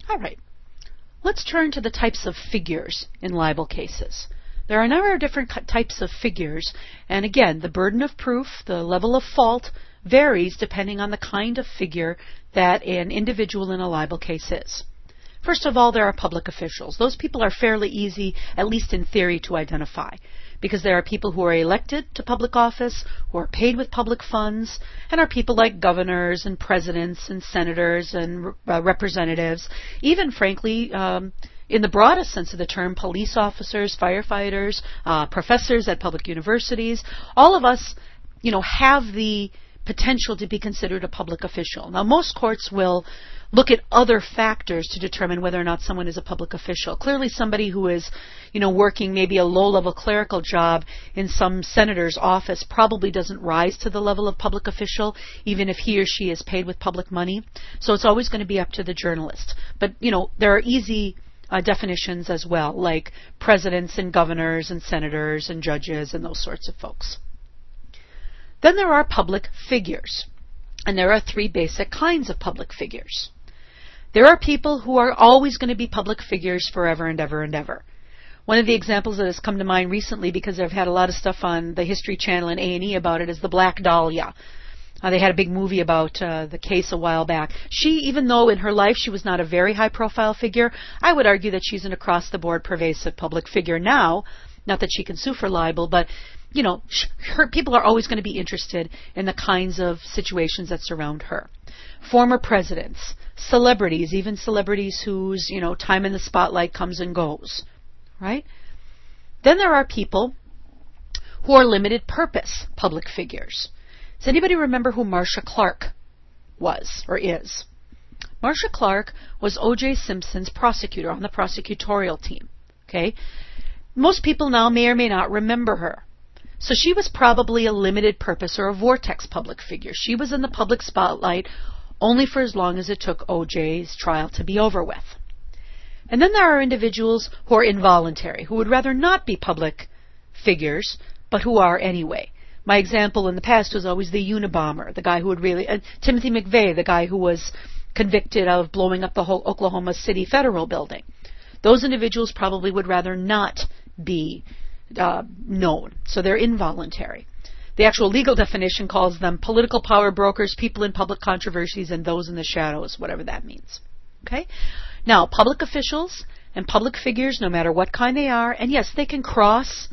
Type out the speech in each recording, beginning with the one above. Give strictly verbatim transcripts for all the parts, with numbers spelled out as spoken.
All right. Let's turn to the types of figures in libel cases. There are a number of different types of figures, and again, the burden of proof, the level of fault, varies depending on the kind of figure that an individual in a libel case is. First of all, there are public officials. Those people are fairly easy, at least in theory, to identify, because there are people who are elected to public office, who are paid with public funds, and are people like governors and presidents and senators and uh, representatives, even, frankly, um, in the broadest sense of the term, police officers, firefighters, uh, professors at public universities. All of us, you know, have the potential to be considered a public official. Now, most courts will look at other factors to determine whether or not someone is a public official. Clearly, somebody who is, you know, working maybe a low-level clerical job in some senator's office probably doesn't rise to the level of public official, even if he or she is paid with public money. So it's always going to be up to the journalist. But, you know, there are easy Uh, definitions as well, like presidents and governors and senators and judges and those sorts of folks. Then there are public figures, and there are three basic kinds of public figures. There are people who are always going to be public figures forever and ever and ever. One of the examples that has come to mind recently, because I've had a lot of stuff on the History Channel and A and E about it, is the Black Dahlia. Uh, they had a big movie about uh, the case a while back. She, even though in her life she was not a very high-profile figure, I would argue that she's an across-the-board pervasive public figure now. Not that she can sue for libel, but, you know, her, people are always going to be interested in the kinds of situations that surround her. Former presidents, celebrities, even celebrities whose, you know, time in the spotlight comes and goes, right? Then there are people who are limited-purpose public figures. Does anybody remember who Marcia Clark was or is? Marcia Clark was O J Simpson's prosecutor on the prosecutorial team. Okay? Most people now may or may not remember her. So she was probably a limited purpose or a vortex public figure. She was in the public spotlight only for as long as it took O J's trial to be over with. And then there are individuals who are involuntary, who would rather not be public figures, but who are anyway. My example in the past was always the Unabomber, the guy who would really, uh, Timothy McVeigh, the guy who was convicted of blowing up the whole Oklahoma City Federal building. Those individuals probably would rather not be uh, known, so they're involuntary. The actual legal definition calls them political power brokers, people in public controversies, and those in the shadows, whatever that means. Okay? Now, public officials and public figures, no matter what kind they are, and yes, they can cross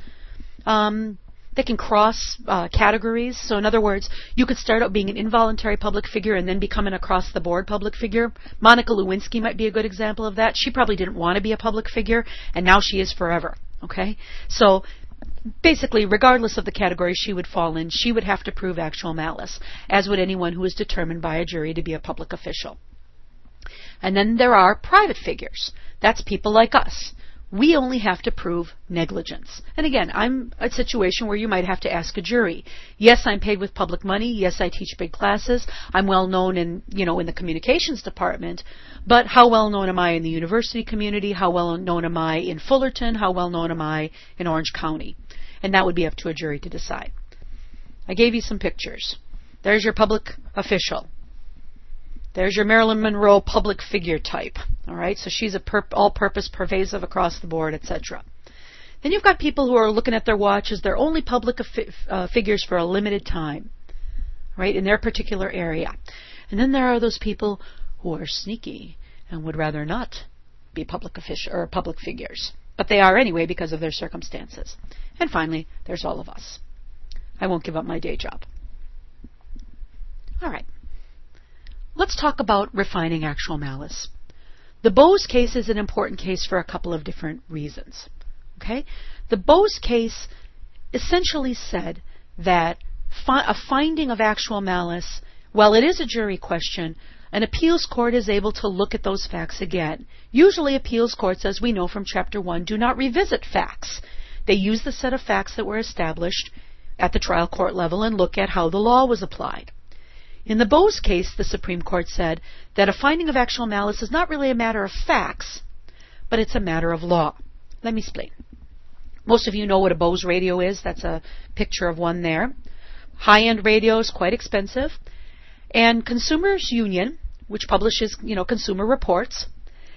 um, They can cross uh, categories. So in other words, you could start out being an involuntary public figure and then become an across-the-board public figure. Monica Lewinsky might be a good example of that. She probably didn't want to be a public figure, and now she is forever. Okay? So basically, regardless of the category she would fall in, she would have to prove actual malice, as would anyone who is determined by a jury to be a public official. And then there are private figures. That's people like us. We only have to prove negligence. And again, I'm a situation where you might have to ask a jury. Yes, I'm paid with public money. Yes, I teach big classes. I'm well known in, you know, in the communications department. But how well known am I in the university community? How well known am I in Fullerton? How well known am I in Orange County? And that would be up to a jury to decide. I gave you some pictures. There's your public official. There's your Marilyn Monroe public figure type. All right, so she's a perp- all-purpose, pervasive, across the board, et cetera. Then you've got people who are looking at their watches. They're only public fi- uh, figures for a limited time, right, in their particular area. And then there are those people who are sneaky and would rather not be public official or public figures, but they are anyway because of their circumstances. And finally, there's all of us. I won't give up my day job. All right. Let's talk about refining actual malice. The Bose case is an important case for a couple of different reasons. Okay? The Bose case essentially said that fi- a finding of actual malice, while it is a jury question, an appeals court is able to look at those facts again. Usually appeals courts, as we know from Chapter one, do not revisit facts. They use the set of facts that were established at the trial court level and look at how the law was applied. In the Bose case, the Supreme Court said that a finding of actual malice is not really a matter of facts, but it's a matter of law. Let me explain. Most of you know what a Bose radio is. That's a picture of one there. High-end radio is quite expensive. And Consumers Union, which publishes, you know, consumer reports,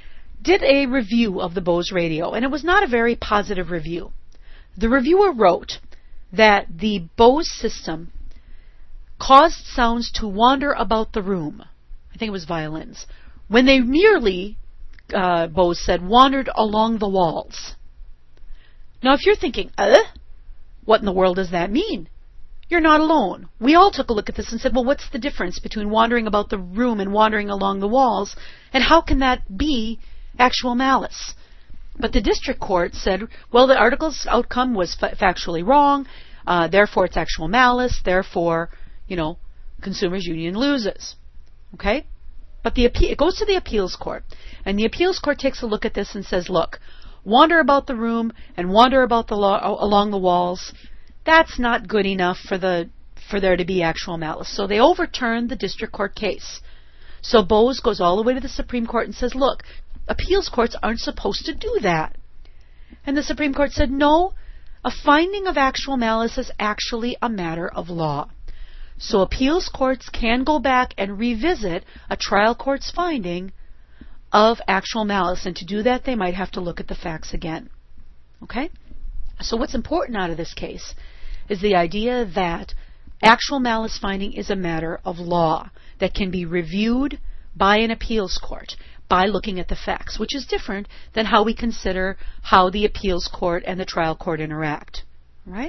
did a review of the Bose radio, and it was not a very positive review. The reviewer wrote that the Bose system caused sounds to wander about the room. I think it was violins. When they merely, uh, Bose said, wandered along the walls. Now, if you're thinking, uh, what in the world does that mean? You're not alone. We all took a look at this and said, well, what's the difference between wandering about the room and wandering along the walls? And how can that be actual malice? But the district court said, well, the article's outcome was fa- factually wrong, uh, therefore it's actual malice, therefore, you know, Consumers Union loses. Okay? But the appe- it goes to the appeals court, and the appeals court takes a look at this and says, look, wander about the room and wander about the lo- along the walls, that's not good enough for the for there to be actual malice. So they overturned the district court case. So Bose goes all the way to the Supreme Court and says, look, appeals courts aren't supposed to do that. And the Supreme Court said, no, a finding of actual malice is actually a matter of law. So appeals courts can go back and revisit a trial court's finding of actual malice. And to do that, they might have to look at the facts again. Okay? So what's important out of this case is the idea that actual malice finding is a matter of law that can be reviewed by an appeals court by looking at the facts, which is different than how we consider how the appeals court and the trial court interact. Right?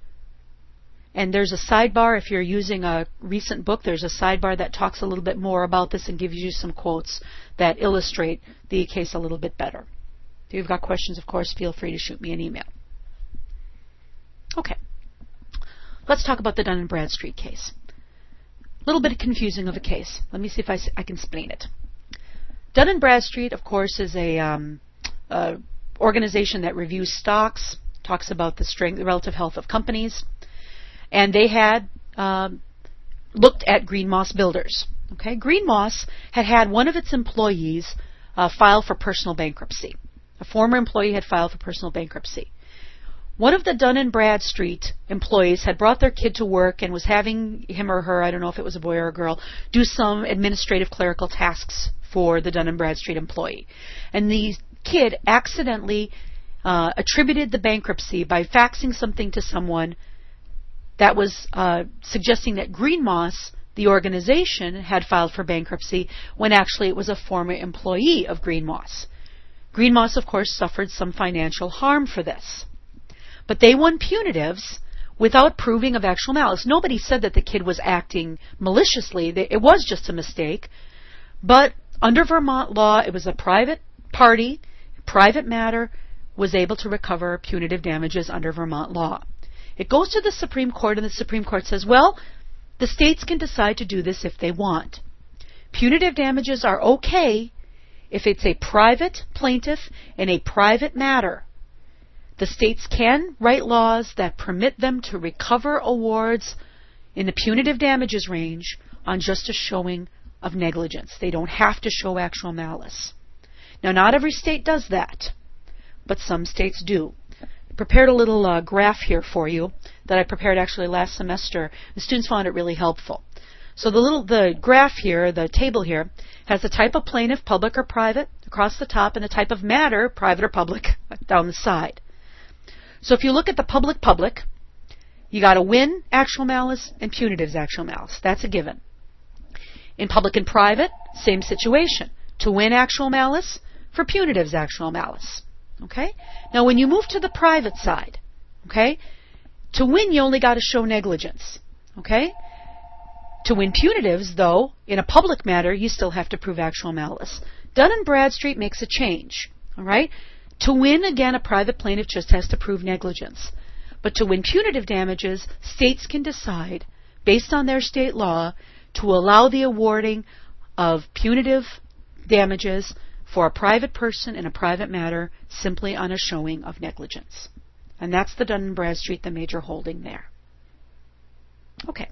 And there's a sidebar, if you're using a recent book, there's a sidebar that talks a little bit more about this and gives you some quotes that illustrate the case a little bit better. If you've got questions, of course, feel free to shoot me an email. Okay. Let's talk about the Dun and Bradstreet case. A little bit confusing of a case. Let me see if I, I can explain it. Dun and Bradstreet, of course, is a, um, a organization that reviews stocks, talks about the strength, the relative health of companies, and they had um, looked at Green Moss Builders. Okay, Green Moss had had one of its employees uh, file for personal bankruptcy. A former employee had filed for personal bankruptcy. One of the Dun and Bradstreet employees had brought their kid to work and was having him or her, I don't know if it was a boy or a girl, do some administrative clerical tasks for the Dun and Bradstreet employee. And the kid accidentally uh, attributed the bankruptcy by faxing something to someone that was uh, suggesting that Green Moss, the organization, had filed for bankruptcy when actually it was a former employee of Green Moss. Green Moss, of course, suffered some financial harm for this. But they won punitives without proving of actual malice. Nobody said that the kid was acting maliciously. It was just a mistake. But under Vermont law, it was a private party, private matter, was able to recover punitive damages under Vermont law. It goes to the Supreme Court, and the Supreme Court says, well, the states can decide to do this if they want. Punitive damages are okay if it's a private plaintiff in a private matter. The states can write laws that permit them to recover awards in the punitive damages range on just a showing of negligence. They don't have to show actual malice. Now, not every state does that, but some states do. I prepared a little uh, graph here for you that I prepared actually last semester. The students found it really helpful. So the little the graph here, the table here, has the type of plaintiff, public or private, across the top, and the type of matter, private or public, down the side. So if you look at the public-public, you got to win actual malice and punitives actual malice. That's a given. In public and private, same situation. To win actual malice, for punitives actual malice. Okay? Now when you move to the private side, okay, to win you only got to show negligence. Okay? To win punitives, though, in a public matter, you still have to prove actual malice. Dun and Bradstreet makes a change. All right? To win, again, a private plaintiff just has to prove negligence. But to win punitive damages, states can decide, based on their state law, to allow the awarding of punitive damages for a private person in a private matter simply on a showing of negligence. And that's the Dun and Bradstreet, the major holding there. Okay.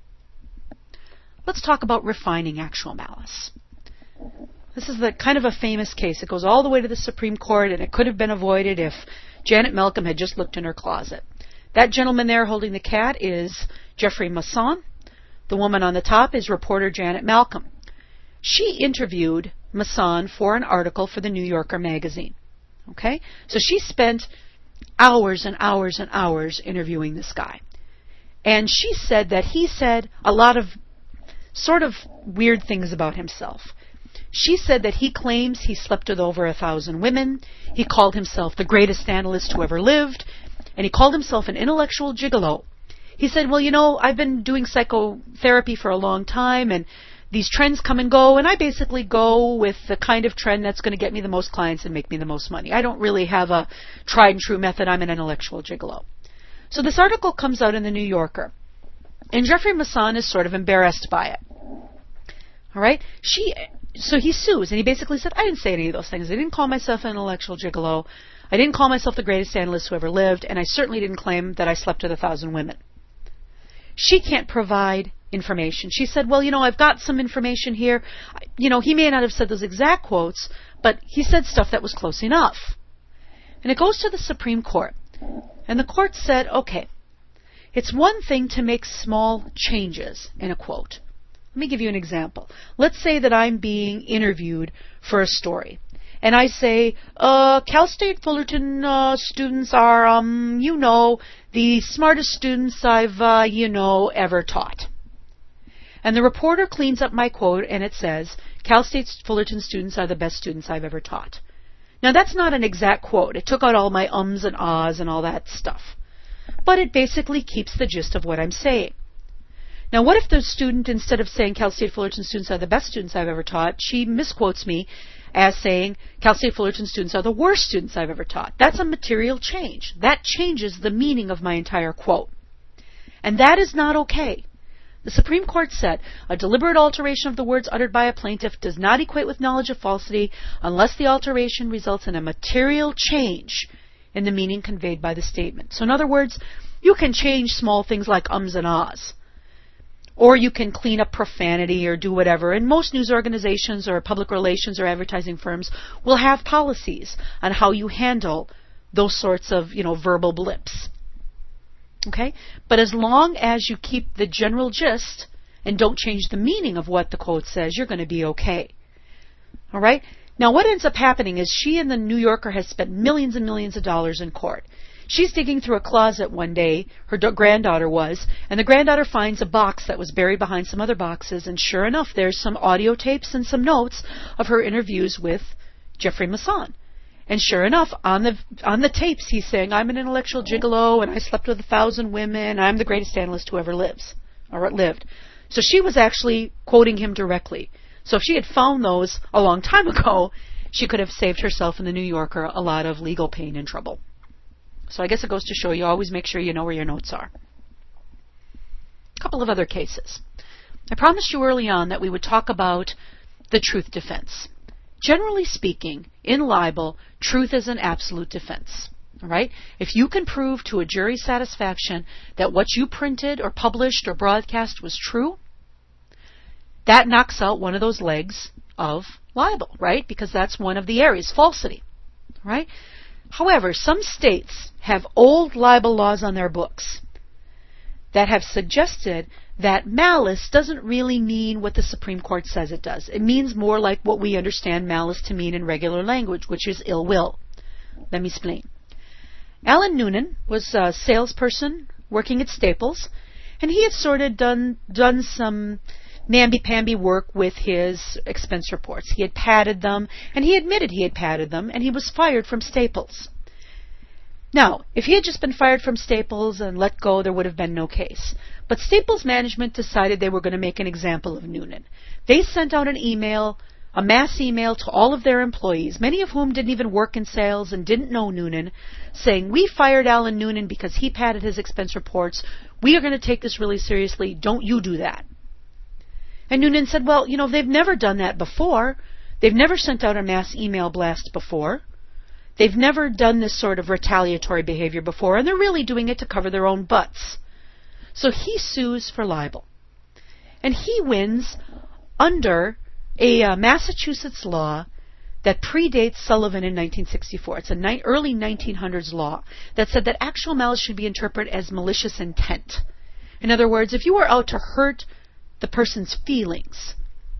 Let's talk about refining actual malice. This is the kind of a famous case. It goes all the way to the Supreme Court, and it could have been avoided if Janet Malcolm had just looked in her closet. That gentleman there holding the cat is Jeffrey Masson. The woman on the top is reporter Janet Malcolm. She interviewed Masson for an article for the New Yorker magazine. Okay? So she spent hours and hours and hours interviewing this guy. And she said that he said a lot of sort of weird things about himself. She said that he claims he slept with over a thousand women. He called himself the greatest analyst who ever lived. And he called himself an intellectual gigolo. He said, well, you know, I've been doing psychotherapy for a long time, and these trends come and go, and I basically go with the kind of trend that's going to get me the most clients and make me the most money. I don't really have a tried and true method. I'm an intellectual gigolo. So this article comes out in the New Yorker, and Jeffrey Masson is sort of embarrassed by it. All right? She, so he sues, and he basically said, I didn't say any of those things. I didn't call myself an intellectual gigolo. I didn't call myself the greatest analyst who ever lived, and I certainly didn't claim that I slept with a thousand women. She can't provide information. She said, well, you know, I've got some information here. You know, he may not have said those exact quotes, but he said stuff that was close enough. And it goes to the Supreme Court. And the court said, okay, it's one thing to make small changes in a quote. Let me give you an example. Let's say that I'm being interviewed for a story. And I say, uh, Cal State Fullerton uh, students are, um, you know, the smartest students I've, uh, you know, ever taught. And the reporter cleans up my quote and it says, Cal State Fullerton students are the best students I've ever taught. Now that's not an exact quote. It took out all my ums and ahs and all that stuff. But it basically keeps the gist of what I'm saying. Now what if the student, instead of saying Cal State Fullerton students are the best students I've ever taught, she misquotes me as saying Cal State Fullerton students are the worst students I've ever taught? That's a material change. That changes the meaning of my entire quote. And that is not okay. The Supreme Court said, a deliberate alteration of the words uttered by a plaintiff does not equate with knowledge of falsity unless the alteration results in a material change in the meaning conveyed by the statement. So in other words, you can change small things like ums and ahs. Or you can clean up profanity or do whatever. And most news organizations or public relations or advertising firms will have policies on how you handle those sorts of, you know, verbal blips. Okay? But as long as you keep the general gist and don't change the meaning of what the quote says, you're going to be okay. All right? Now, what ends up happening is she and the New Yorker has spent millions and millions of dollars in court. She's digging through a closet one day, her da- granddaughter was, and the granddaughter finds a box that was buried behind some other boxes, and sure enough, there's some audio tapes and some notes of her interviews with Jeffrey Masson. And sure enough, on the on the tapes, he's saying, I'm an intellectual gigolo, and I slept with a thousand women, I'm the greatest analyst who ever lives, or lived. So she was actually quoting him directly. So if she had found those a long time ago, she could have saved herself and the New Yorker a lot of legal pain and trouble. So I guess it goes to show you always make sure you know where your notes are. A couple of other cases. I promised you early on that we would talk about the truth defense. Generally speaking, in libel, truth is an absolute defense. All right? If you can prove to a jury's satisfaction that what you printed or published or broadcast was true, that knocks out one of those legs of libel, right? Because that's one of the areas, falsity. Right? However, some states have old libel laws on their books that have suggested that malice doesn't really mean what the Supreme Court says it does. It means more like what we understand malice to mean in regular language, which is ill will. Let me explain. Alan Noonan was a salesperson working at Staples, and he had sort of done, done some namby-pamby work with his expense reports. He had padded them, and he admitted he had padded them, and he was fired from Staples. Now, if he had just been fired from Staples and let go, there would have been no case. But Staples management decided they were going to make an example of Noonan. They sent out an email, a mass email to all of their employees, many of whom didn't even work in sales and didn't know Noonan, saying, we fired Alan Noonan because he padded his expense reports. We are going to take this really seriously. Don't you do that. And Noonan said, well, you know, they've never done that before. They've never sent out a mass email blast before. They've never done this sort of retaliatory behavior before, and they're really doing it to cover their own butts. So he sues for libel. And he wins under a uh, Massachusetts law that predates Sullivan in nineteen sixty-four. It's a ni- early nineteen hundreds law that said that actual malice should be interpreted as malicious intent. In other words, if you were out to hurt the person's feelings,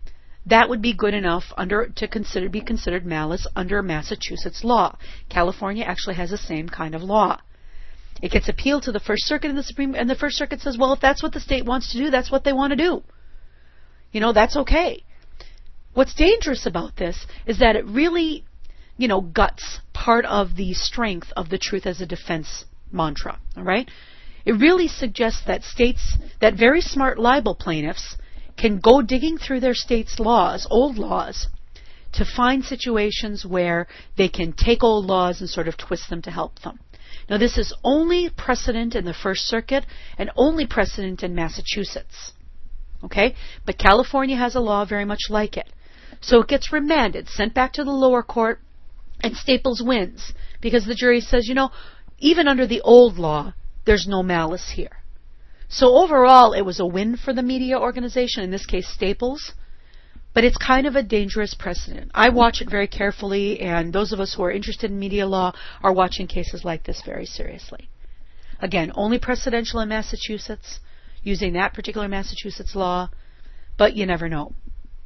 that would be good enough under to consider be considered malice under Massachusetts law. California actually has the same kind of law. It gets appealed to the First Circuit, and the Supreme and the First Circuit says, well, if that's what the state wants to do, that's what they want to do. You know, that's okay. What's dangerous about this is that it really, you know, guts part of the strength of the truth as a defense mantra. All right? It really suggests that states, that very smart libel plaintiffs can go digging through their state's laws, old laws, to find situations where they can take old laws and sort of twist them to help them. Now, this is only precedent in the First Circuit and only precedent in Massachusetts. Okay? But California has a law very much like it. So it gets remanded, sent back to the lower court, and Staples wins because the jury says, you know, even under the old law, there's no malice here. So overall, it was a win for the media organization, in this case Staples, but it's kind of a dangerous precedent. I watch it very carefully, and those of us who are interested in media law are watching cases like this very seriously. Again, only precedential in Massachusetts, using that particular Massachusetts law, but you never know.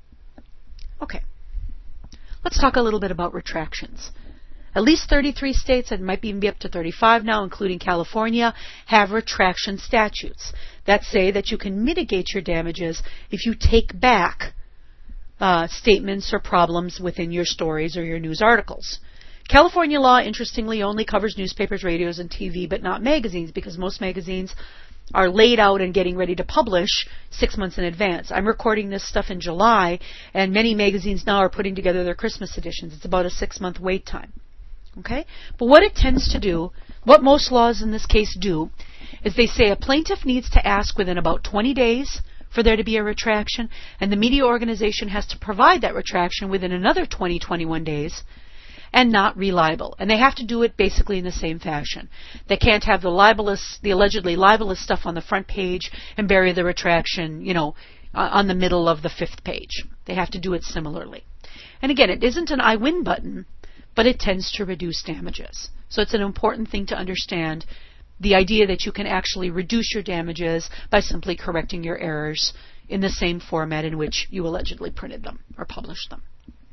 Okay, let's talk a little bit about retractions. At least thirty-three states, and might even be up to thirty-five now, including California, have retraction statutes that say that you can mitigate your damages if you take back uh, statements or problems within your stories or your news articles. California law, interestingly, only covers newspapers, radios, and T V, but not magazines, because most magazines are laid out and getting ready to publish six months in advance. I'm recording this stuff in July, and many magazines now are putting together their Christmas editions. It's about a six-month wait time. Okay? But what it tends to do, what most laws in this case do, is they say a plaintiff needs to ask within about twenty days for there to be a retraction, and the media organization has to provide that retraction within another twenty, twenty-one days, and not reliable. And they have to do it basically in the same fashion. They can't have the libelous, the allegedly libelous stuff on the front page and bury the retraction, you know, on the middle of the fifth page. They have to do it similarly. And again, it isn't an I win button, but it tends to reduce damages. So it's an important thing to understand, the idea that you can actually reduce your damages by simply correcting your errors in the same format in which you allegedly printed them or published them.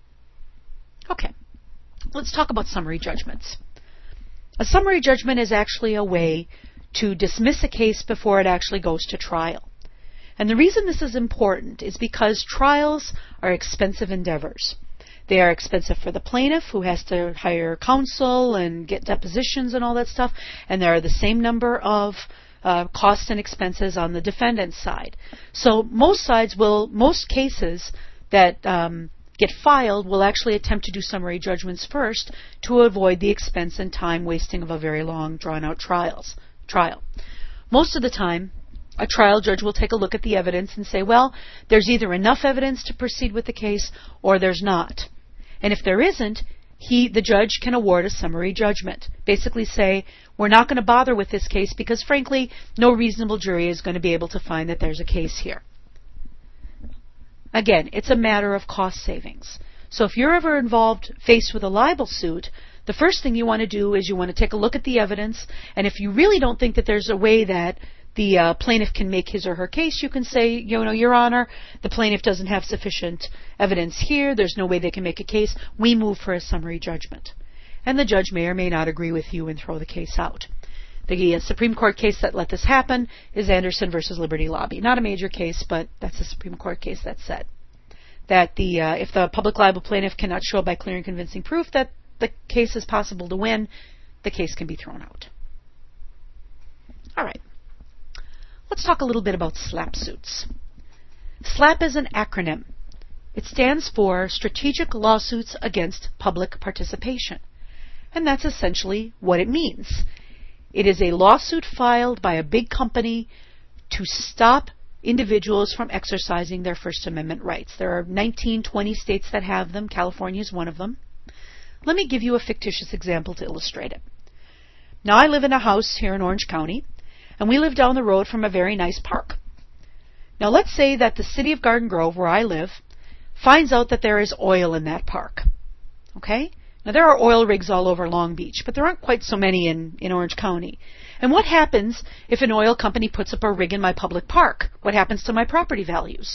Okay, let's talk about summary judgments. A summary judgment is actually a way to dismiss a case before it actually goes to trial. And the reason this is important is because trials are expensive endeavors. They are expensive for the plaintiff, who has to hire counsel and get depositions and all that stuff, and there are the same number of uh, costs and expenses on the defendant's side. So most sides will, most cases that um, get filed will actually attempt to do summary judgments first to avoid the expense and time wasting of a very long, drawn-out trials, trial. Most of the time, a trial judge will take a look at the evidence and say, well, there's either enough evidence to proceed with the case or there's not. And if there isn't, he, the judge can award a summary judgment. Basically say, we're not going to bother with this case because, frankly, no reasonable jury is going to be able to find that there's a case here. Again, it's a matter of cost savings. So if you're ever involved, faced with a libel suit, the first thing you want to do is you want to take a look at the evidence, and if you really don't think that there's a way that the uh, plaintiff can make his or her case, you can say, you know, Your Honor, the plaintiff doesn't have sufficient evidence here. There's no way they can make a case. We move for a summary judgment. And the judge may or may not agree with you and throw the case out. The uh, Supreme Court case that let this happen is Anderson versus Liberty Lobby. Not a major case, but that's a Supreme Court case that said that the uh, if the public libel plaintiff cannot show by clear and convincing proof that the case is possible to win, the case can be thrown out. All right. Let's talk a little bit about SLAPP suits. SLAPP is an acronym. It stands for Strategic Lawsuits Against Public Participation. And that's essentially what it means. It is a lawsuit filed by a big company to stop individuals from exercising their First Amendment rights. There are nineteen, twenty states that have them. California is one of them. Let me give you a fictitious example to illustrate it. Now, I live in a house here in Orange County, and we live down the road from a very nice park. Now, let's say that the city of Garden Grove, where I live, finds out that there is oil in that park. Okay? Now, there are oil rigs all over Long Beach, but there aren't quite so many in, in Orange County. And what happens if an oil company puts up a rig in my public park? What happens to my property values?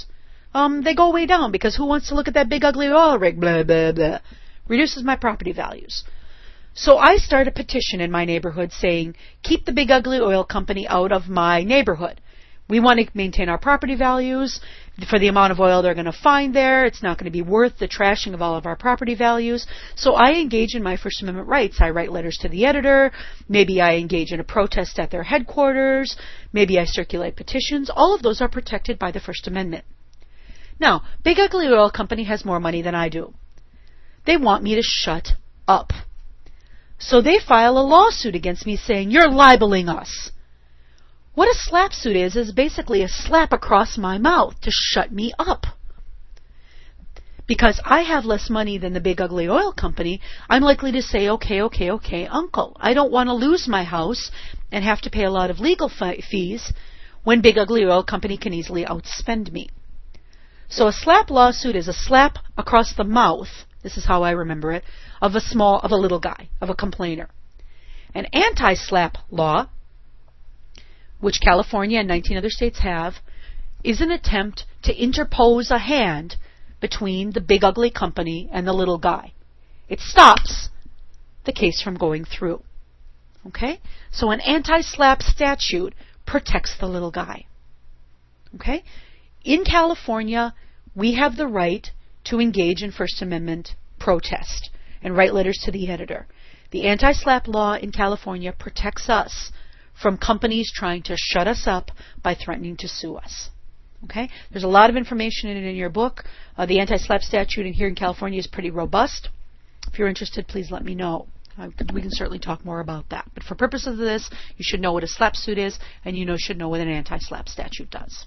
um, they go way down because who wants to look at that big ugly oil rig? Blah, blah, blah. Reduces my property values. So I start a petition in my neighborhood saying, keep the big ugly oil company out of my neighborhood. We want to maintain our property values for the amount of oil they're going to find there. It's not going to be worth the trashing of all of our property values. So I engage in my First Amendment rights. I write letters to the editor. Maybe I engage in a protest at their headquarters. Maybe I circulate petitions. All of those are protected by the First Amendment. Now, Big Ugly Oil Company has more money than I do. They want me to shut up. So they file a lawsuit against me saying, you're libeling us. What a slap suit is, is basically a slap across my mouth to shut me up. Because I have less money than the Big Ugly Oil Company, I'm likely to say, okay, okay, okay, uncle. I don't want to lose my house and have to pay a lot of legal fi- fees when Big Ugly Oil Company can easily outspend me. So a slap lawsuit is a slap across the mouth, this is how I remember it, of a small, of a little guy, of a complainer. An anti-slap law, which California and nineteen other states have, is an attempt to interpose a hand between the big ugly company and the little guy. It stops the case from going through. Okay? So an anti-slap statute protects the little guy. Okay? In California, we have the right to engage in First Amendment protest and write letters to the editor. The anti-slap law in California protects us from companies trying to shut us up by threatening to sue us. Okay? There's a lot of information in it in your book. Uh, the anti-slap statute in here in California is pretty robust. If you're interested, please let me know. Uh, we can certainly talk more about that. But for purposes of this, you should know what a slap suit is, and you know, should know what an anti-slap statute does.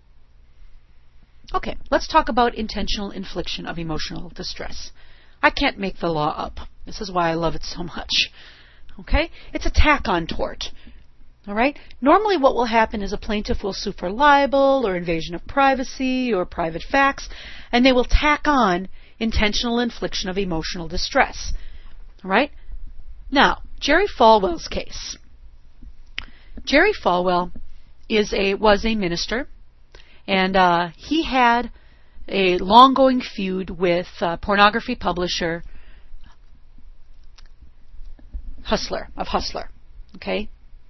Okay, let's talk about intentional infliction of emotional distress. I can't make the law up. This is why I love it so much. Okay? It's a tack-on tort. All right? Normally what will happen is a plaintiff will sue for libel or invasion of privacy or private facts, and they will tack on intentional infliction of emotional distress. All right? Now, Jerry Falwell's case. Jerry Falwell is a was a minister, and uh, he had a long-going feud with uh, pornography publisher Hustler, of Hustler. Okay?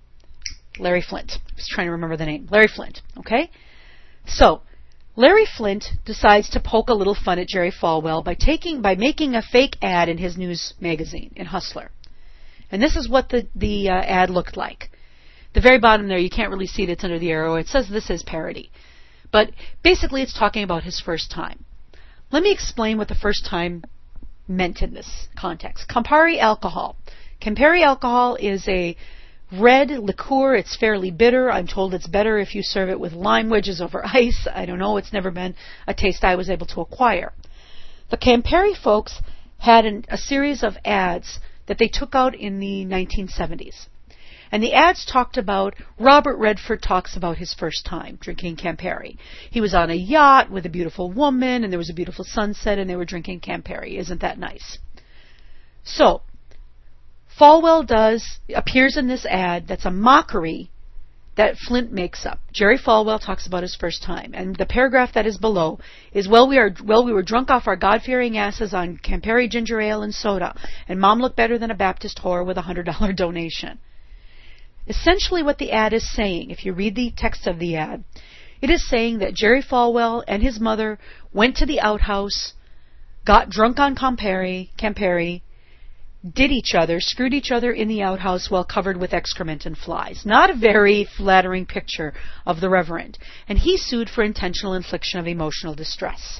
Larry Flynt. I was trying to remember the name. Larry Flynt. Okay? So, Larry Flynt decides to poke a little fun at Jerry Falwell by taking by making a fake ad in his news magazine, in Hustler. And this is what the, the uh, ad looked like. The very bottom there, you can't really see it. It's under the arrow. It says this is parody. But basically it's talking about his first time. Let me explain what the first time meant in this context. Campari alcohol. Campari alcohol is a red liqueur. It's fairly bitter. I'm told it's better if you serve it with lime wedges over ice. I don't know. It's never been a taste I was able to acquire. The Campari folks had an, a series of ads that they took out in the nineteen seventies. And the ads talked about, Robert Redford talks about his first time drinking Campari. He was on a yacht with a beautiful woman, and there was a beautiful sunset, and they were drinking Campari. Isn't that nice? So, Falwell does, appears in this ad that's a mockery that Flynt makes up. Jerry Falwell talks about his first time, and the paragraph that is below is, well, we are well we were drunk off our God-fearing asses on Campari ginger ale and soda, and Mom looked better than a Baptist whore with a one hundred dollars donation. Essentially what the ad is saying, if you read the text of the ad, it is saying that Jerry Falwell and his mother went to the outhouse, got drunk on Campari, Campari, did each other, screwed each other in the outhouse while covered with excrement and flies. Not a very flattering picture of the Reverend. And he sued for intentional infliction of emotional distress.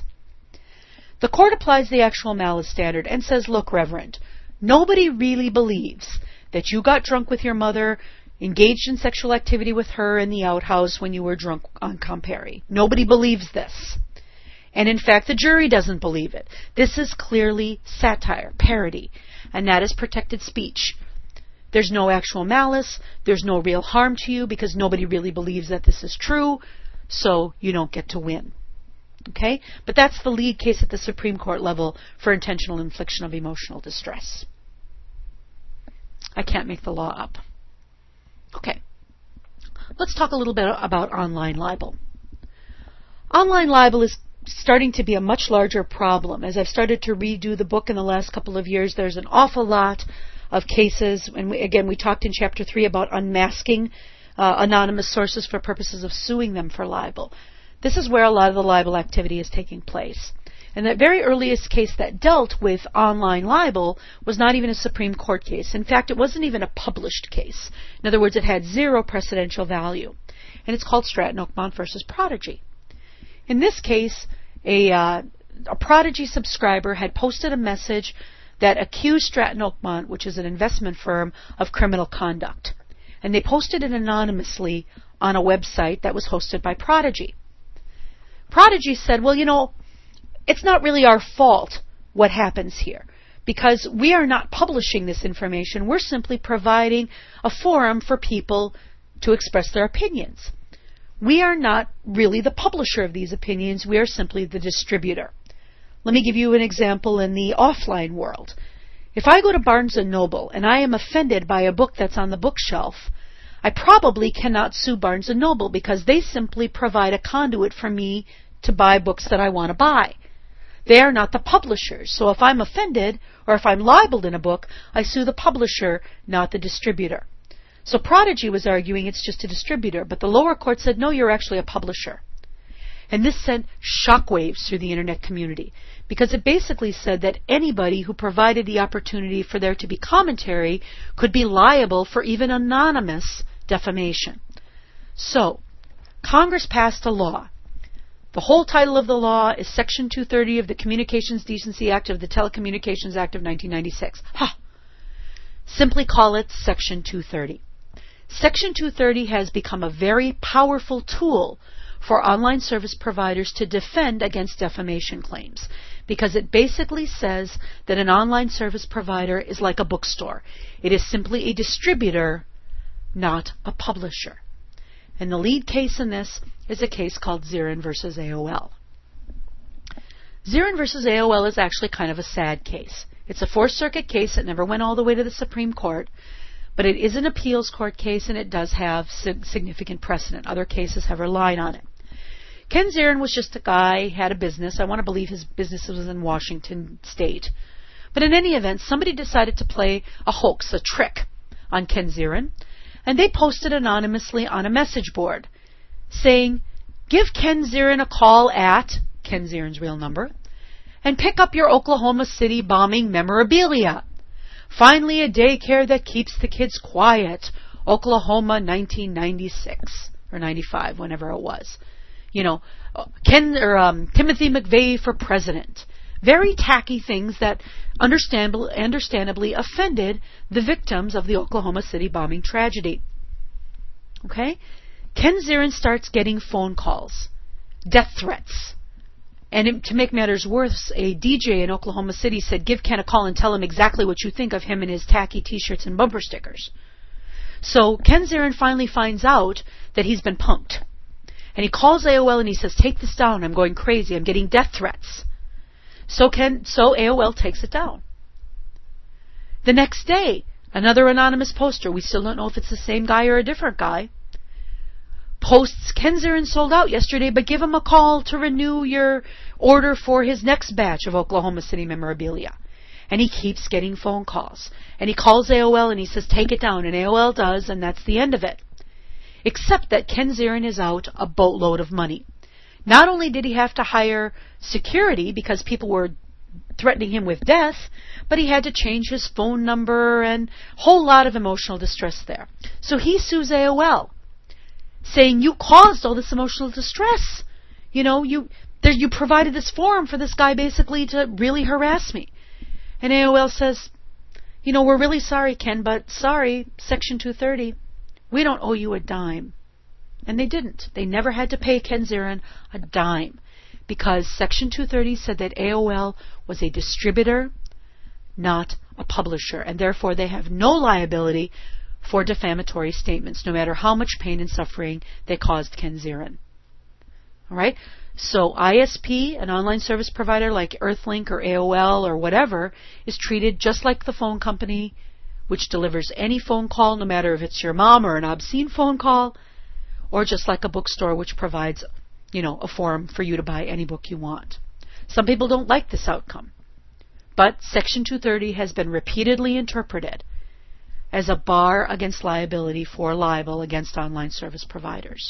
The court applies the actual malice standard and says, look, Reverend, nobody really believes that you got drunk with your mother, engaged in sexual activity with her in the outhouse when you were drunk on Campari. Nobody believes this. And in fact, the jury doesn't believe it. This is clearly satire, parody, and that is protected speech. There's no actual malice. There's no real harm to you because nobody really believes that this is true, so you don't get to win. Okay? But that's the lead case at the Supreme Court level for intentional infliction of emotional distress. I can't make the law up. Okay. Let's talk a little bit about online libel. Online libel is starting to be a much larger problem. As I've started to redo the book in the last couple of years, there's an awful lot of cases, and we, again, we talked in chapter three about unmasking uh, anonymous sources for purposes of suing them for libel. This is where a lot of the libel activity is taking place. And the very earliest case that dealt with online libel was not even a Supreme Court case. In fact, it wasn't even a published case. In other words, it had zero precedential value. And it's called Stratton Oakmont versus Prodigy. In this case, a, uh, a Prodigy subscriber had posted a message that accused Stratton Oakmont, which is an investment firm, of criminal conduct. And they posted it anonymously on a website that was hosted by Prodigy. Prodigy said, well, you know, it's not really our fault what happens here, because we are not publishing this information. We're simply providing a forum for people to express their opinions. We are not really the publisher of these opinions. We are simply the distributor. Let me give you an example in the offline world. If I go to Barnes and Noble and I am offended by a book that's on the bookshelf, I probably cannot sue Barnes and Noble because they simply provide a conduit for me to buy books that I want to buy. They are not the publishers. So if I'm offended or if I'm libeled in a book, I sue the publisher, not the distributor. So Prodigy was arguing it's just a distributor, but the lower court said, no, you're actually a publisher. And this sent shockwaves through the internet community because it basically said that anybody who provided the opportunity for there to be commentary could be liable for even anonymous defamation. So Congress passed a law. The whole title of the law is Section two thirty of the Communications Decency Act of the Telecommunications Act of nineteen ninety-six. Ha! Simply call it Section two thirty. Section two thirty has become a very powerful tool for online service providers to defend against defamation claims, because it basically says that an online service provider is like a bookstore. It is simply a distributor, not a publisher. And the lead case in this is a case called Zirin versus A O L. Zirin versus A O L is actually kind of a sad case. It's a Fourth Circuit case. It never went all the way to the Supreme Court, but it is an appeals court case, and it does have significant precedent. Other cases have relied on it. Ken Zirin was just a guy, had a business. I want to believe his business was in Washington State. But in any event, somebody decided to play a hoax, a trick, on Ken Zirin, and they posted anonymously on a message board saying, give Ken Zirin a call at, Ken Zirin's real number, and pick up your Oklahoma City bombing memorabilia. Finally, a daycare that keeps the kids quiet. Oklahoma, nineteen ninety-six or ninety-five, whenever it was. You know, Ken or um, Timothy McVeigh for president. Very tacky things that understandably, understandably offended the victims of the Oklahoma City bombing tragedy. Okay? Ken Zirin starts getting phone calls, death threats. And it, to make matters worse, a D J in Oklahoma City said, give Ken a call and tell him exactly what you think of him and his tacky t-shirts and bumper stickers. So Ken Zirin finally finds out that he's been punked. And he calls A O L and he says, take this down. I'm going crazy. I'm getting death threats. So Ken, so A O L takes it down. The next day, another anonymous poster, we still don't know if it's the same guy or a different guy, posts, Ken Zirin sold out yesterday, but give him a call to renew your order for his next batch of Oklahoma City memorabilia. And he keeps getting phone calls. And he calls A O L and he says, take it down. And A O L does, and that's the end of it. Except that Ken Zirin is out a boatload of money. Not only did he have to hire security because people were threatening him with death, but he had to change his phone number and a whole lot of emotional distress there. So he sues A O L, saying, you caused all this emotional distress. You know, you there, you provided this forum for this guy basically to really harass me. And A O L says, you know, we're really sorry, Ken, but sorry, Section two thirty, we don't owe you a dime. And they didn't. They never had to pay Ken Zirin a dime because Section two thirty said that A O L was a distributor, not a publisher, and therefore they have no liability for defamatory statements, no matter how much pain and suffering they caused Ken Zirin. All right? So I S P, an online service provider like Earthlink or A O L or whatever, is treated just like the phone company, which delivers any phone call, no matter if it's your mom or an obscene phone call, or just like a bookstore which provides you know, a forum for you to buy any book you want. Some people don't like this outcome, but Section two thirty has been repeatedly interpreted as a bar against liability for libel against online service providers.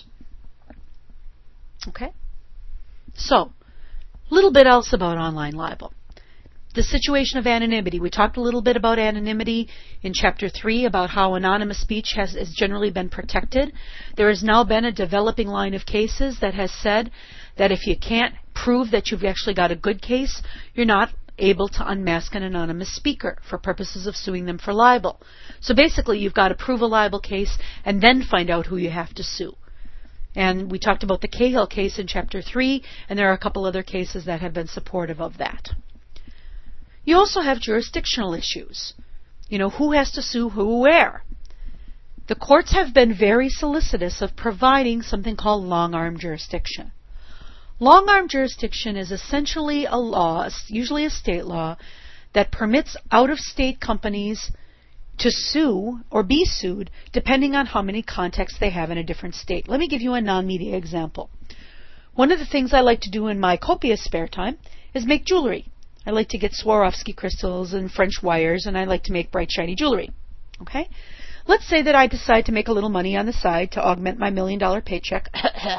Okay? So, a little bit else about online libel. The situation of anonymity. We talked a little bit about anonymity in Chapter three, about how anonymous speech has, has generally been protected. There has now been a developing line of cases that has said that if you can't prove that you've actually got a good case, you're not able to unmask an anonymous speaker for purposes of suing them for libel. So basically, you've got to prove a libel case and then find out who you have to sue. And we talked about the Cahill case in Chapter three, and there are a couple other cases that have been supportive of that. You also have jurisdictional issues. You know, who has to sue who where? The courts have been very solicitous of providing something called long-arm jurisdiction. Long-arm jurisdiction is essentially a law, usually a state law, that permits out-of-state companies to sue or be sued depending on how many contacts they have in a different state. Let me give you a non-media example. One of the things I like to do in my copious spare time is make jewelry. I like to get Swarovski crystals and French wires, and I like to make bright, shiny jewelry. Okay? Let's say that I decide to make a little money on the side to augment my million-dollar paycheck.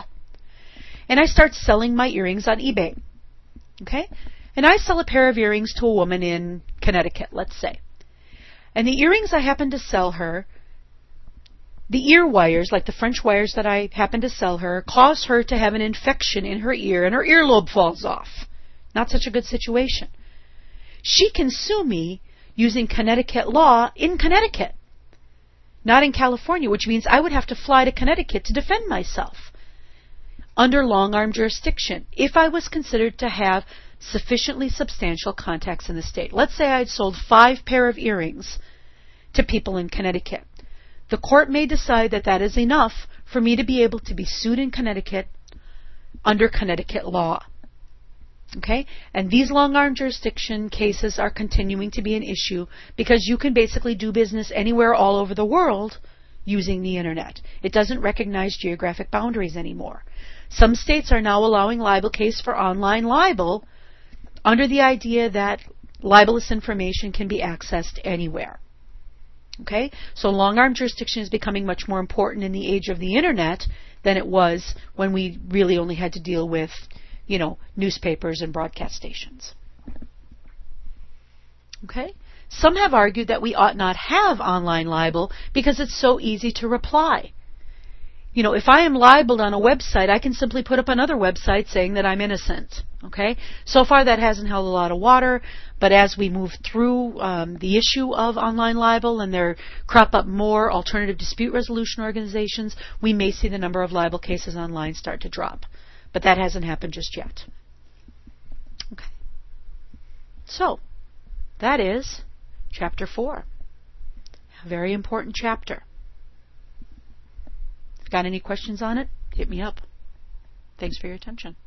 And I start selling my earrings on eBay. Okay? And I sell a pair of earrings to a woman in Connecticut, let's say. And the earrings I happen to sell her, the ear wires, like the French wires that I happen to sell her, cause her to have an infection in her ear, and her earlobe falls off. Not such a good situation. She can sue me using Connecticut law in Connecticut, not in California, which means I would have to fly to Connecticut to defend myself under long-arm jurisdiction if I was considered to have sufficiently substantial contacts in the state. Let's say I'd sold five pair of earrings to people in Connecticut. The court may decide that that is enough for me to be able to be sued in Connecticut under Connecticut law. Okay? And these long-arm jurisdiction cases are continuing to be an issue because you can basically do business anywhere all over the world using the Internet. It doesn't recognize geographic boundaries anymore. Some states are now allowing libel case for online libel under the idea that libelous information can be accessed anywhere. Okay? So long-arm jurisdiction is becoming much more important in the age of the Internet than it was when we really only had to deal with, you know, newspapers and broadcast stations. Okay? Some have argued that we ought not have online libel because it's so easy to reply. You know, if I am libeled on a website, I can simply put up another website saying that I'm innocent. Okay? So far that hasn't held a lot of water, but as we move through um, the issue of online libel and there crop up more alternative dispute resolution organizations, we may see the number of libel cases online start to drop. But that hasn't happened just yet. Okay. So, that is Chapter four. A very important chapter. Got any questions on it? Hit me up. Thanks for your attention.